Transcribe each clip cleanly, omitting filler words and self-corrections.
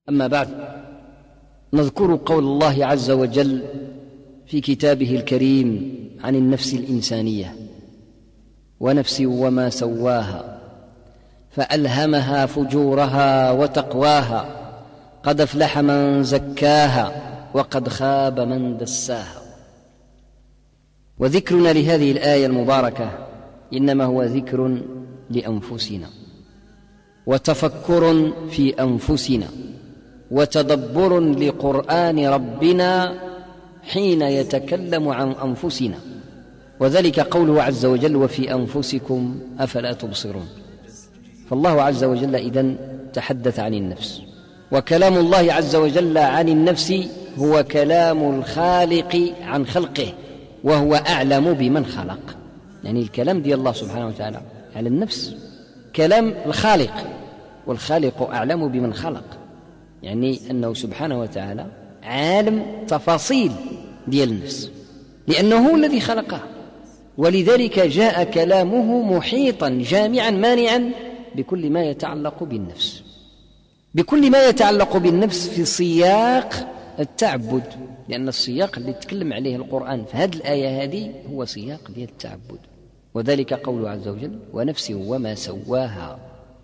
أما بعد، نذكر قول الله عز وجل في كتابه الكريم عن النفس الإنسانية: ونفس وما سواها فألهمها فجورها وتقواها قد أفلح من زكاها وقد خاب من دساها. وذكرنا لهذه الآية المباركة إنما هو ذكر لأنفسنا وتفكر في أنفسنا وتدبر لقرآن ربنا حين يتكلم عن أنفسنا، وذلك قوله عز وجل: وفي أنفسكم أفلا تبصرون. فالله عز وجل إذن تحدث عن النفس، وكلام الله عز وجل عن النفس هو كلام الخالق عن خلقه، وهو أعلم بمن خلق. يعني الكلام دي الله سبحانه وتعالى على النفس كلام الخالق، والخالق أعلم بمن خلق، يعني أنه سبحانه وتعالى عالم تفاصيل ديال النفس لأنه هو الذي خلقها، ولذلك جاء كلامه محيطا جامعا مانعا بكل ما يتعلق بالنفس، بكل ما يتعلق بالنفس في سياق التعبد، لأن السياق اللي تكلم عليه القرآن في هذه الآية هذه هو سياق ديال التعبد. وذلك قوله عز وجل: ونفس وما سواها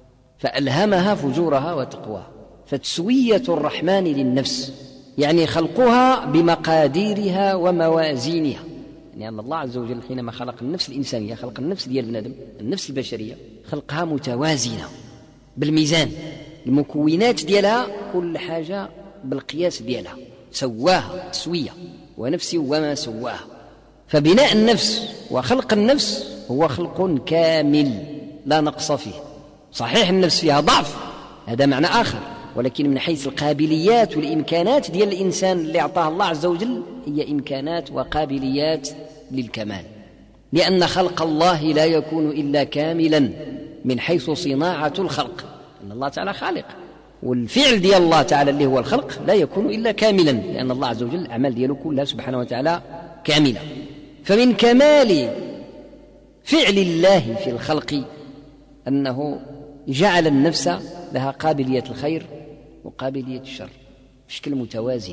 فألهمها فجورها وتقواها. فتسوية الرحمن للنفس يعني خلقها بمقاديرها وموازينها، يعني أن الله عز وجل حينما خلق النفس الإنسانية، خلق النفس ديال البنادم، النفس البشرية، خلقها متوازنة بالميزان، المكونات ديالها كل حاجة بالقياس ديالها، سواها تسوية. ونفس وما سواها. فبناء النفس وخلق النفس هو خلق كامل لا نقص فيه. صحيح النفس فيها ضعف، هذا معنى آخر، ولكن من حيث القابليات والإمكانات ديال الإنسان اللي أعطاه الله عز وجل هي إمكانات وقابليات للكمال، لأن خلق الله لا يكون إلا كاملا من حيث صناعة الخلق، أن الله تعالى خالق، والفعل ديال الله تعالى اللي هو الخلق لا يكون إلا كاملا، لأن الله عز وجل الأعمال دياله كلها سبحانه وتعالى كاملة. فمن كمال فعل الله في الخلق أنه جعل النفس لها قابلية الخير وقابلية الشر بشكل متوازن،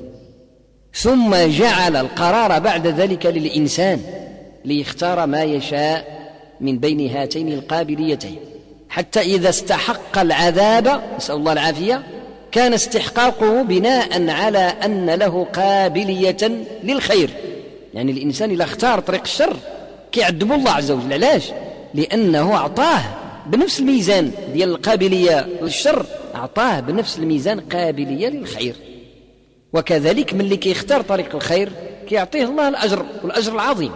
ثم جعل القرار بعد ذلك للإنسان ليختار ما يشاء من بين هاتين القابليتين، حتى إذا استحق العذاب، نسأل الله العافية، كان استحقاقه بناء على أن له قابلية للخير. يعني الإنسان إذا اختار طريق الشر كيعذب الله عز وجل. علاش؟ لأنه أعطاه بنفس الميزان ديال القابلية للشر، أعطاه بنفس الميزان قابلية للخير. وكذلك من اللي كيختار طريق الخير كيعطيه الله الأجر، والأجر العظيم،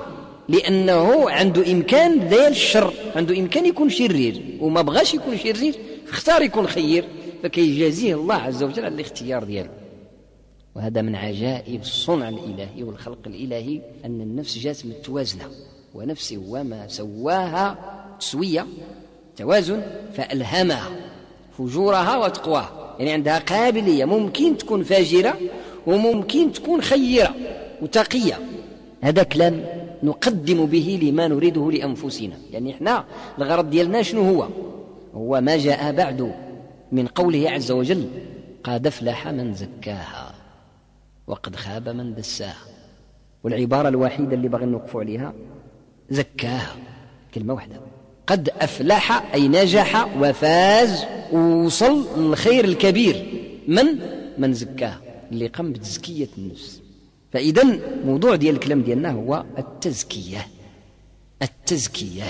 لأنه عنده إمكان ديال الشر، عنده إمكان يكون شرير وما بغاش يكون شرير، فاختار يكون خير، فكيجازيه الله عز وجل على الاختيار دياله. وهذا من عجائب الصنع الإلهي والخلق الإلهي أن النفس جات متوازنة. ونفس وما سواها تسوية، توازن، فألهمها فجورها وتقواها، يعني عندها قابلية، ممكن تكون فاجرة وممكن تكون خيرة وتقية. هذا كلام نقدم به لما نريده لأنفسنا، يعني إحنا الغرض ديالنا شنو هو ما جاء بعد من قوله عز وجل: قد أفلح من زكاها وقد خاب من دساها. والعبارة الوحيدة اللي باغي نوقفوا عليها زكاها، كلمة واحدة، قد أفلح أي نجح وفاز ووصل للخير الكبير من زكاها، اللي قام بتزكية النفس. فإذن موضوع ديال الكلام ديالنا هو التزكية.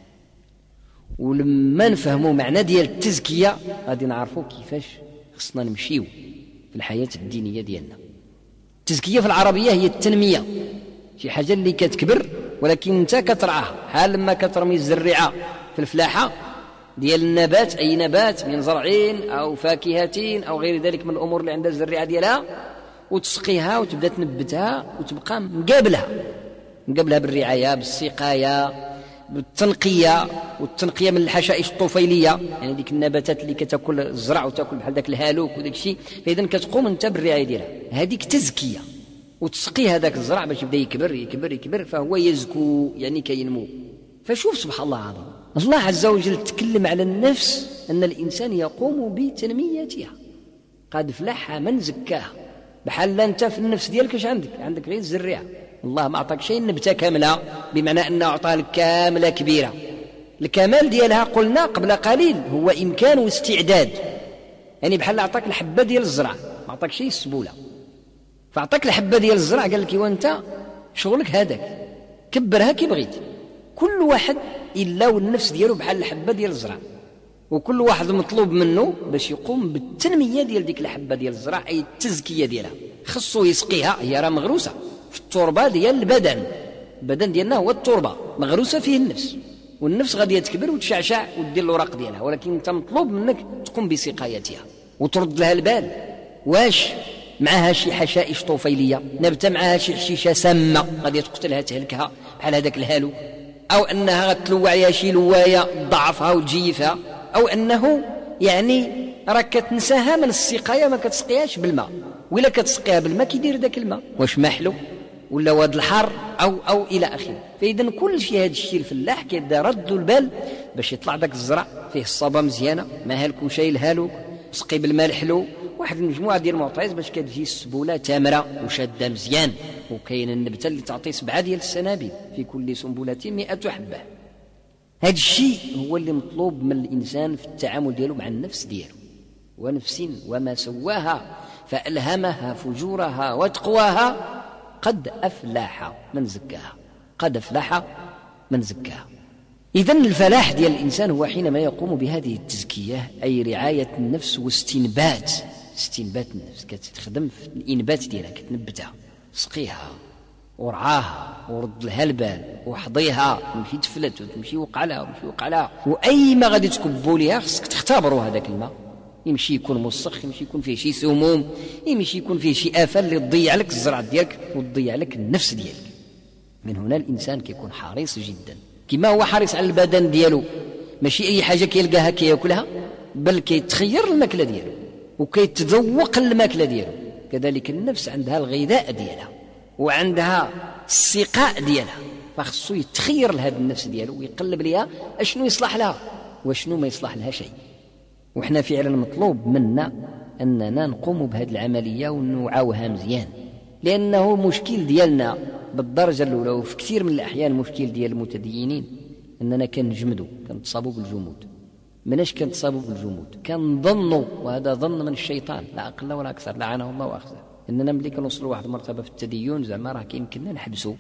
ولما نفهموا معنى ديال التزكية غادي نعرفوا كيفاش خصنا نمشيو في الحياة الدينية ديالنا. التزكية في العربية هي التنمية، شي حاجة اللي كتكبر ولكن انت كترعاها، حال لما كترمي الزريعة في الفلاحة ديال النبات، أي نبات من زرعين أو فاكهة أو غير ذلك من الأمور اللي عندها الزريعة ديالها، وتسقيها وتبدأ تنبتها وتبقى مقابلها بالرعاية، بالسقاية، بالتنقية، والتنقية من الحشائش الطفيلية، يعني ديك النباتات اللي كتاكل الزرع وتاكل بحال داك الهالوك وداك الشيء، فإذن كتقوم انت بالرعاية ديالها، هذيك تزكية، وتسقي هذاك الزرع باش يبدا يكبر فهو يزكو، يعني كينمو. فشوف سبحان الله العظيم، الله عز وجل تكلم على النفس أن الإنسان يقوم بتنميتها، قد فلح من زكاها. بحال أنت في النفس ديالك اش عندك غير الزريعة، الله ما أعطاك شيء نبتة كاملة، بمعنى أنه أعطى لك كاملة كبيرة. الكمال ديالها قلنا قبل قليل هو إمكان واستعداد، يعني بحال أعطاك الحبة ديال الزرع، ما أعطاك شيء السبولة، فأعطاك الحبة ديال الزرع قال لك وانت شغلك هذاك كبرها كي بغيت. كل واحد إلا والنفس ديالو بحال الحبة ديال الزرع، وكل واحد مطلوب منه باش يقوم بالتنمية ديال ديك الحبة ديال الزرع، أي التزكية ديالها. خصو يسقيها، هي راه مغروسة في التربة ديال البدن ديالنا هو التربة مغروسة فيه النفس، والنفس غادي تكبر وتشعشع ودير الوراق ديالها، ولكن انت مطلوب منك تقوم بسقايتها وترد لها البال. واش معها شي حشائش طفيلية، نبتة معها شي حشيشة سامة غادي تقتلها تهلكها بحال هذاك الهالو، أو أنها غتلوع عليها شي لواية تضعفها وتجيفها، أو أنه يعني راك كتنساها من السقاية، ما كتسقيهاش بالماء، ولا كتسقيها بالماء كيدير داك الماء واش محلو ولا واد الحر أو إلى آخره. فإذا كل شيء هذا الشيء الفلاح كيبدا رد البال باش يطلع داك الزرع فيه الصبا مزيانة، ما هالكو شيء الهالو، سقي بالماء الحلو، واحد المجموعة ديال المعطيات باش كتجي السبولة تامرة وشادة مزيان. وكاين النبتة اللي تعطي 7 ديال السنابل في كل سنبلة 100 حبة. هذا الشيء هو اللي مطلوب من الإنسان في التعامل ديالو مع النفس ديالو. ونفس وما سواها فألهمها فجورها وتقواها قد أفلح من زكاها. قد أفلح من زكاها. إذن الفلاح ديال الإنسان هو حينما يقوم بهذه التزكية، أي رعاية النفس واستنبات النفس، كتخدم في الإنبات ديالها، كتنبتها، سقيها ورعاها ورد لها البال وحضيها، تمشي تفلت وتمشي وقع لها وأي ما غادي تكبوا ليها خصك تختبروا هذاك الماء، يمشي يكون مسخ، يمشي يكون فيه شي سموم، يمشي يكون فيه شي آفة اللي تضيع لك الزرع ديالك وتضيع لك النفس ديالك. من هنا الإنسان كيكون حريص جدا، كما هو حريص على البدن ديالو، ماشي أي حاجة كيلقاها كياكلها، بل كيتخير الماكلة ديالو وكيتذوق الماكلة ديالو. كذلك النفس عندها الغذاء ديالها وعندها السقاء ديالها، فخصو يتخير لهذا النفس ديالو ويقلب ليها اشنو يصلح لها وشنو ما يصلح لها شيء. وإحنا فعلا مطلوب منا أننا نقوم بهذه العملية ونوعاوها مزيان، لأنه مشكل ديالنا بالدرجة الأولى وفي كثير من الأحيان مشكل ديال المتدينين أننا كنجمدوا، كنتصابوا بالجمود. مناش كنتصابوا بالجمود، كنظنوا، وهذا ظن من الشيطان لا أقل ولا أكثر، لعنه الله وأخزاه، أننا ملي كنوصلوا واحد المرتبة في التدين زعما راه كيمكننا نحبسوا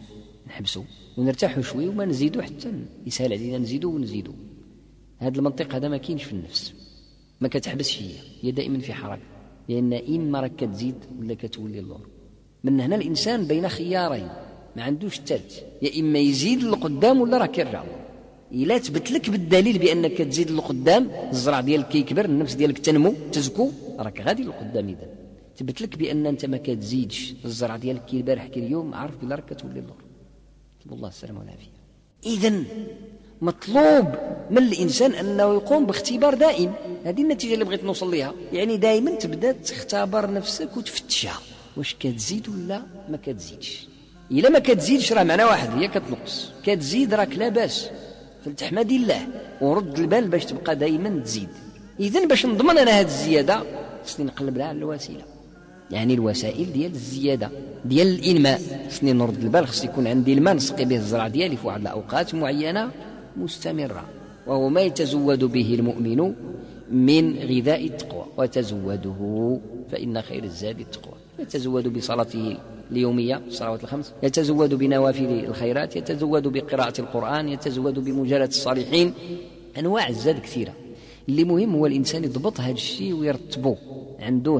ونرتاحوا شوي وما نزيدوا حتى يسهل علينا نزيدوا. هذا المنطق هذا ما كاينش في النفس، ما كتحبسش هي دائما في حركة، لأن إما راك كتزيد ولا كتولي اللور. من هنا الإنسان بين خيارين ما عندوش الثالث، يا إما يزيد لقدام ولا راه كيرجع. إلا تبت لك بالدليل بأنك تزيد لقدام، الزرع ديالك كيكبر، النفس ديالك تنمو تزكو، راك غادي لقدام. إذا تبت لك بأن أنت ما كتزيدش، الزرع ديالك كي البارح كي اليوم، عارف بلا راك كتولي اللور. الله السلامة والعافية. إذن مطلوب من الإنسان أنه يقوم باختبار دائم. هذه النتيجة اللي بغيت نوصل لها، يعني دائما تبدأ تختبر نفسك وتفتشها واش كتزيد ولا ما كتزيدش. إلا ما كتزيدش راه معنى واحد، هي كتنقص. كتزيد راك لا باس، فلتحمد الله ورد البال باش تبقى دائما تزيد. إذن باش نضمن أنا هذه الزيادة خصني نقلب لها على الوسيلة، يعني الوسائل ديال الزيادة ديال الإنماء. خصني نرد البال، خص يكون عندي الماء نسقي به الزرع ديالي في واحد الأوقات معينة مستمرة، وهو ما يتزود به المؤمن من غذاء التقوى، وتزوده فإن خير الزاد التقوى. يتزود بصلاته اليومية الصلوات الخمس، يتزود بنوافل الخيرات، يتزود بقراءة القرآن، يتزود بمجالة الصالحين. أنواع الزاد كثيرة. اللي مهم هو الإنسان يضبط هذا الشيء ويرتبه، عنده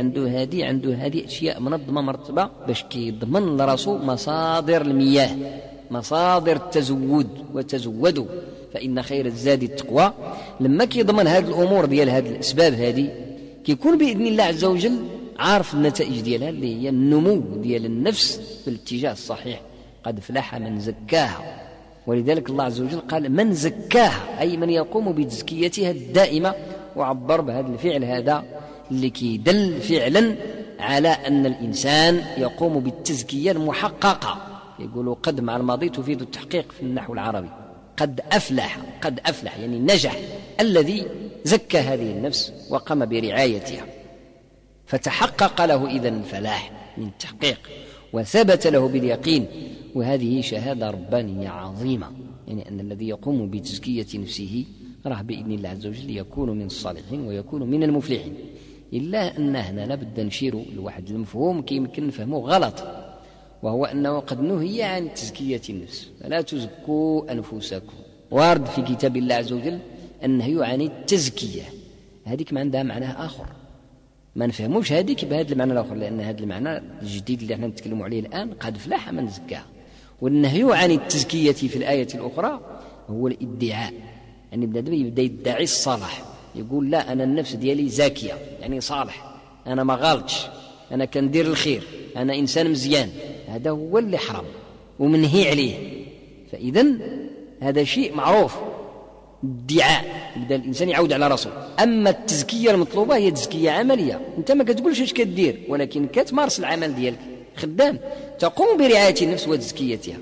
هذه أشياء منظمة مرتبة باش كيضمن لراسه مصادر المياه، مصادر التزود. وتزودوا فإن خير الزاد التقوى. لما كيضمن هذه الأمور ديال هذه الأسباب هذه، كيكون بإذن الله عز وجل عارف النتائج ديالها اللي هي النمو ديال النفس في الاتجاه الصحيح. قد فلح من زكاها. ولذلك الله عز وجل قال من زكاها، أي من يقوم بتزكيتها الدائمة، وعبر بهذا الفعل هذا اللي كيدل فعلا على أن الإنسان يقوم بالتزكية المحققة. يقولوا قد مع الماضي تفيد التحقيق في النحو العربي. قد أفلح يعني نجح الذي زكى هذه النفس وقام برعايتها. فتحقق له إذن الفلاح من التحقيق وثبت له باليقين. وهذه شهادة ربانية عظيمة، يعني أن الذي يقوم بتزكية نفسه راه بإذن الله عز وجل يكون من الصالحين ويكون من المفلحين. إلا أن هنا لابد نشير لواحد المفهوم يمكن نفهمه غلط، وهو أنه قد نهي عن تزكية النفس، فلا تزكوا أنفسكم. وارد في كتاب الله عز وجل النهي عن التزكية، هذيك ما عندها معنى آخر، ما نفهموش هذيك بهذا المعنى الآخر، لأن هذا المعنى الجديد اللي احنا نتكلم عليه الآن قد فلاح من زكاها. والنهي عن التزكية في الآية الأخرى هو الادعاء، يعني يبدأ يدعي الصلاح، يقول لا أنا النفس ديالي زاكية يعني صالح، أنا ما غلطش، أنا كندير الخير، أنا إنسان مزيان. هذا هو اللي حرام ومنهي عليه. فإذن هذا شيء معروف، ادعاء، يبدأ الإنسان يعود على رسول. أما التزكية المطلوبة هي تزكية عملية، أنت ما كتقولش اش كدير، ولكن كتمارس العمل ديالك، خدام تقوم برعاية النفس وتزكيتها.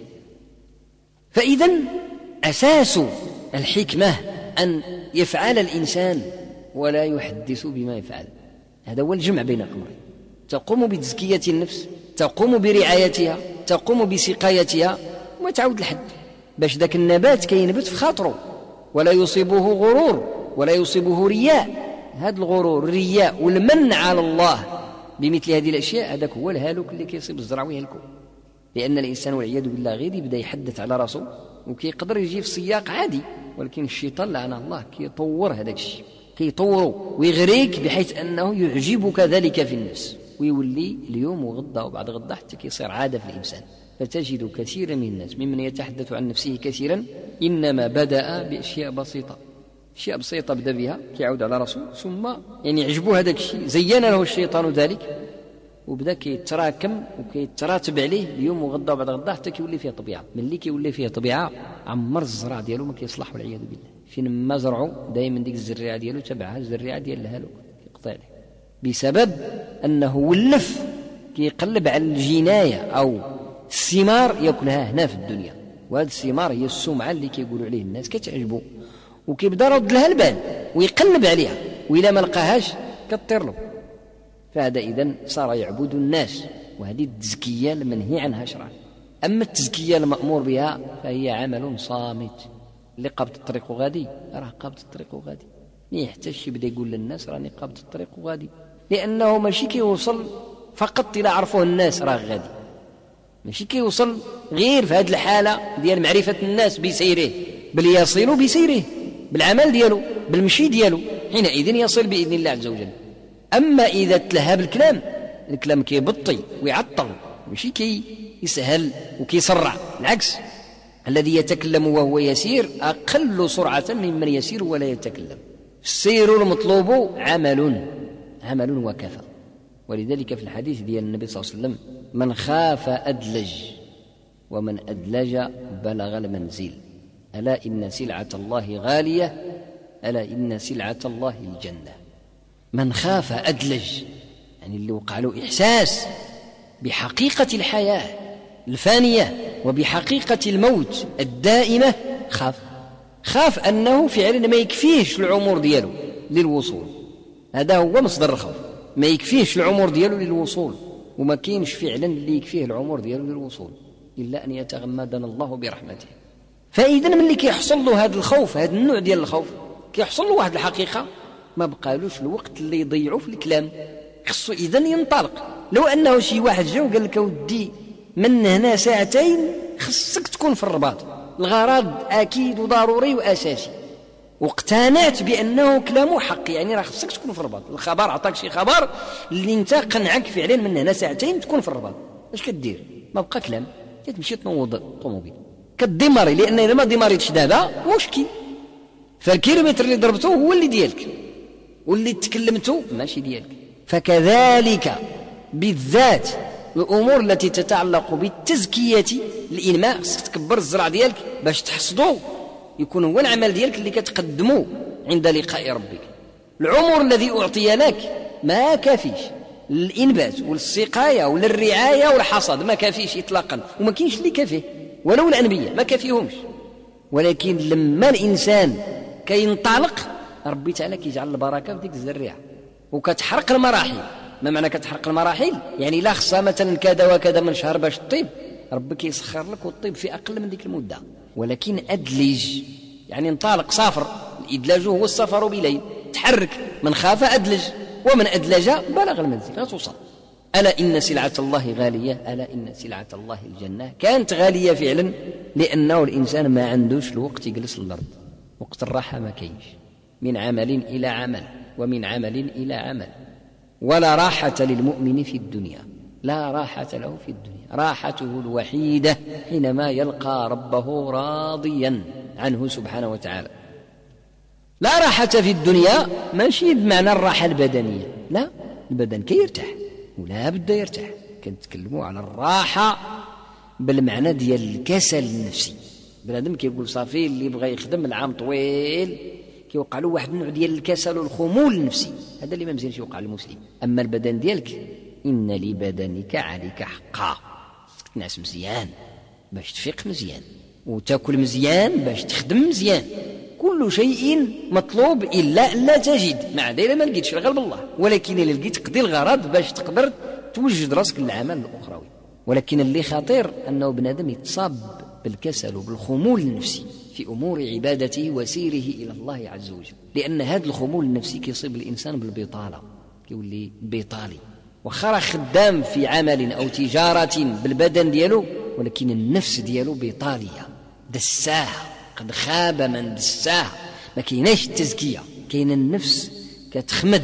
فإذن أساس الحكمة أن يفعل الإنسان ولا يحدث بما يفعل، هذا هو الجمع بين الأمرين. تقوم بتزكية النفس، تقوم برعايتها، تقوم بسقايتها، وما تعود لحد باش ذاك النبات كينبت في خاطره ولا يصيبه غرور ولا يصيبه رياء. هذا الغرور الرياء والمن على الله بمثل هذه الأشياء هذاك هو الهالك اللي كيصيب الزرع ويهلكه. لأن الإنسان والعياذ بالله غير يبدأ يحدث على راسه وكيقدر يجي في سياق عادي، ولكن الشيطان لعنه الله كيطور هذاك الشيء، كيطوره ويغريك بحيث أنه يعجبك ذلك في النفس، ويولي اليوم وغدا وبعد غدا حتى كيصير عادة في الإنسان. فتجد كثيرا من الناس ممن يتحدث عن نفسه كثيرا إنما بدأ بأشياء بسيطة، أشياء بسيطة بدأ بها كيعود على رسول، ثم يعني يعجبه هذاك الشيء، زين له الشيطان ذلك، وبدأ كيتراكم وكيتراتب عليه اليوم وغدا وبعد غدا حتى كيولي فيه طبيعة. ملي كيولي فيه طبيعة عمر الزرع ديالو ما كيصلح والعياذ بالله. فين ما زرعوا دائما ديك الزريعة ديالو تبعها الزريعة ديال الهلوك كيقطع عليه، بسبب أنه ولف كيقلب على الجناية أو الثمار يأكلها هنا في الدنيا. وهذه الثمار هي السمعة اللي كيقولوا عليه الناس كتعجبه، وكيبدا رد لها البال ويقلب عليها، وإلا ما لقاهاش كطير له. فهذا إذن صار يعبد الناس، وهذه التزكية المنهي عنها شرعا. أما التزكية المأمور بها فهي عمل صامت. اللي قابض الطريق وغادي راه قابض الطريق وغادي، ما يحتاجش يبدا يقول للناس راني قابض الطريق وغادي، لأنه ماشي كيوصل فقط إلى عرفوه الناس راه غادي، ماشي كيوصل غير في هذه الحالة ديال معرفة الناس بسيره، بل يصل بسيره بالعمل ديالو بالمشي ديالو، حينئذ يصل بإذن الله عز وجل. أما إذا تلهى بالكلام، الكلام كيبطي ويعطل، ماشي كيسهل وكيسرع، العكس، الذي يتكلم وهو يسير أقل سرعة ممن يسير ولا يتكلم. السير المطلوب عمل وكفى. ولذلك في الحديث ديال النبي صلى الله عليه وسلم من خاف أدلج ومن أدلج بلغ المنزل، ألا إن سلعة الله غالية، ألا إن سلعة الله الجنة. من خاف أدلج يعني اللي وقع له إحساس بحقيقة الحياة الفانية وبحقيقة الموت الدائمة، خاف أنه فعلا ما يكفيهش العمر دياله للوصول. هذا هو مصدر الخوف، ما يكفيهش العمر دياله للوصول، وما كاينش فعلا اللي يكفيه العمر دياله للوصول إلا أن يتغمدنا الله برحمته. فإذا من اللي كيحصل له هذا الخوف، هذا النوع ديال الخوف، كيحصل له واحد الحقيقة ما بقالوش الوقت اللي يضيعوا في الكلام، خصو إذن ينطلق. لو أنه شي واحد جا وقال لك ودي من هنا ساعتين خصك تكون في الرباط، الغرض أكيد وضروري وأساسي، واقتنعت بأنه كلامه حق، يعني راه خصك تكون في الرباط، الخبر عطاك شي خبر اللي انت قنعك فعلا من هنا ساعتين تكون في الرباط، اش كدير؟ ما بقى كلام، كتمشي تنوض طوموبيل كديماري، لأن إذا ما ديماريتش دابا مشكل، فالكيلومتر اللي ضربته هو اللي ديالك واللي تكلمته ماشي ديالك. فكذلك بالذات الأمور التي تتعلق بالتزكية الإنماء، خصك تكبر الزرع ديالك باش تحصدو يكون هو العمل ديالك اللي كتقدمه عند لقاء ربك. العمر الذي أعطي لك ما كافيش للإنبات والسقاية وللرعاية والحصاد، ما كافيش إطلاقا، وما كاينش اللي كافيه ولو الأنبياء ما كافيهمش. ولكن لما الإنسان كينطلق ربي تعالى كيجعل البركة في ديك الزريعة وكتحرق المراحل ما معنى كتحرق المراحل؟ يعني لا خصها مثلا كذا وكذا من شهر باش تطيب، ربك يسخر لك وتطيب في أقل من ديك المدة. ولكن أدلج، يعني انطلق سافر، الإدلاج هو السفر بليل، تحرك، من خاف أدلج ومن أدلج بلغ المنزل، غتوصل. ألا إن سلعة الله غالية، ألا إن سلعة الله الجنة. كانت غالية فعلا، لأنه الإنسان ما عندوش الوقت يجلس الأرض، وقت الراحة ما كاينش، من عمل إلى عمل ومن عمل إلى عمل. ولا راحة للمؤمن في الدنيا، لا راحة له في الدنيا، راحته الوحيدة حينما يلقى ربه راضيا عنه سبحانه وتعالى. لا راحة في الدنيا ماشي بمعنى الراحة البدنية، لا، البدن كيرتاح ولا بد يرتاح، كنتكلموا على الراحة بالمعنى ديال الكسل النفسي. بنادم كيقول صافي اللي بغى يخدم العام طويل كيوقع له واحد النوع ديال الكسل والخمول النفسي، هذا اللي ما مزيانش يوقع للمسلم. أما البدن ديالك، إن لبدنك عليك حقا، تنعس مزيان باش تفيق مزيان، وتاكل مزيان باش تخدم مزيان، كل شيء مطلوب إلا لا تجد، مع ذلك ما لقيتش الغالب الله، ولكن اللي لقيت تقضي الغرض باش تقدر توجد راسك للعمل الأخروي. ولكن اللي خطير أنه بنادم يتصاب بالكسل وبالخمول النفسي في أمور عبادته وسيره إلى الله عز وجل، لأن هذا الخمول النفسي كيصيب الإنسان بالبطالة، كيولي بطالي، وخرج خدام في عمل أو تجارة بالبدن ديالو، ولكن النفس ديالو بطالية دساه، قد خاب من دساه. ما كايناش التزكية، كاين النفس كتخمد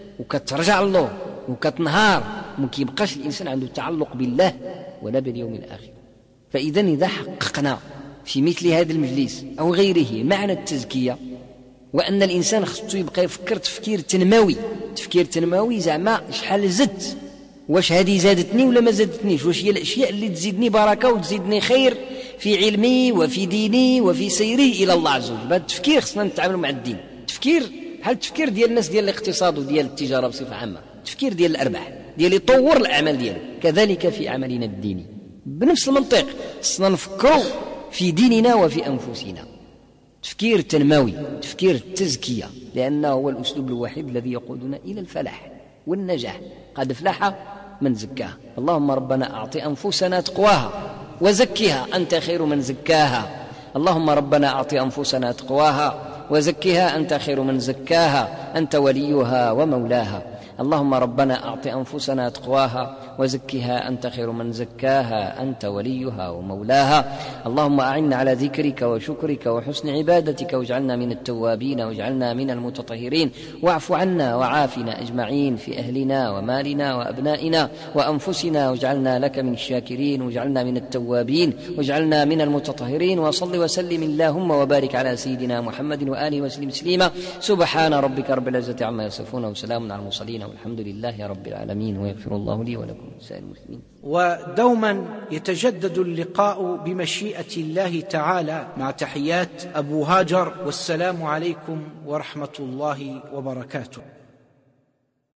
وكترجع له وكتنهار، وما كيبقاش الإنسان عنده تعلق بالله ولا باليوم الآخر. فإذا إذا حققنا في مثل هذا المجلس أو غيره معنى التزكية، وأن الإنسان خصو يبقى يفكر تفكير تنموي، تفكير تنموي زعما شحال زدت، واش هذه زادتني ولا ما زادتنيش، واش هي الأشياء اللي تزيدني بركة وتزيدني خير في علمي وفي ديني وفي سيري إلى الله عز وجل. هذا التفكير خصنا نتعاملوا مع الدين، تفكير بحال التفكير ديال الناس ديال الاقتصاد وديال التجارة بصفة عامة، تفكير ديال الأرباح، ديال يطور الأعمال ديالو. كذلك في عملنا الديني بنفس المنطق، خصنا نفكروا في ديننا وفي أنفسنا، تفكير تنموي، تفكير التزكية، لأنه هو الأسلوب الوحيد الذي يقودنا إلى الفلاح والنجاح. قد فلح من زكاها. اللهم ربنا أعط أنفسنا تقواها وزكها أنت خير من زكاها. اللهم ربنا أعط أنفسنا تقواها وزكها أنت خير من زكاها، أنت وليها ومولاها. اللهم ربنا أعط أنفسنا تقواها وزكها أنت خير من زكاها، أنت وليها ومولاها. اللهم أعنا على ذكرك وشكرك وحسن عبادتك، واجعلنا من التوابين واجعلنا من المتطهرين، واعف عنا وعافنا أجمعين في أهلنا ومالنا وأبنائنا وأنفسنا، واجعلنا لك من الشاكرين، واجعلنا من التوابين، واجعلنا من المتطهرين. وصل وسلم اللهم وبارك على سيدنا محمد وآله وسلم تسليما. سبحان ربك رب العزة عما يصفون وسلام على المرسلين والحمد لله رب العالمين. ويغفر الله لي ولكم سائر المسلمين. ودوما يتجدد اللقاء بمشيئة الله تعالى، مع تحيات أبو هاجر، والسلام عليكم ورحمة الله وبركاته.